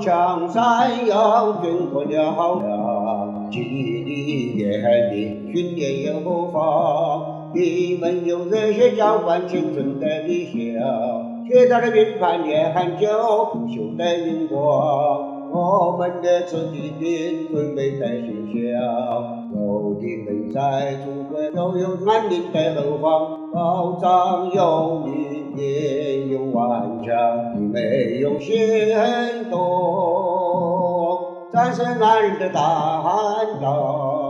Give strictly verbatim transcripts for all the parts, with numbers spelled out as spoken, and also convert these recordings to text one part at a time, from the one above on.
江山要军国了了，纪律严明，训练有方。你们有热血浇灌青春的理想，铁打的云帆夜寒久，不朽的云光。我们的子弟兵准备在心乡，有你们在，祖国就有安宁的后方。保障有你，也有顽强，你没有行动，战胜男人的担当。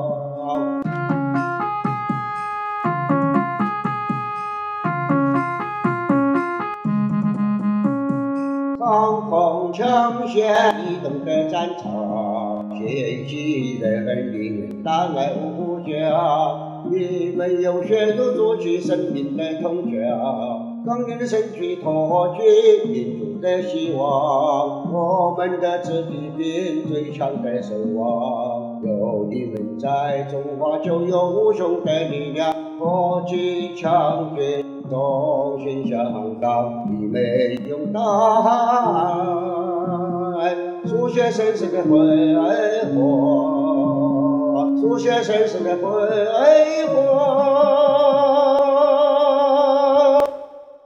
放空枪械，移动的战场，前期人民大爱无疆。你们有血肉铸起生命的铜墙，钢铁的身躯托举民族的希望。我们的子弟兵最强的守望，有你们在，中华就有无穷的力量。国际强军中心向党，你们勇敢，书写生生的辉煌，书写生生的辉煌。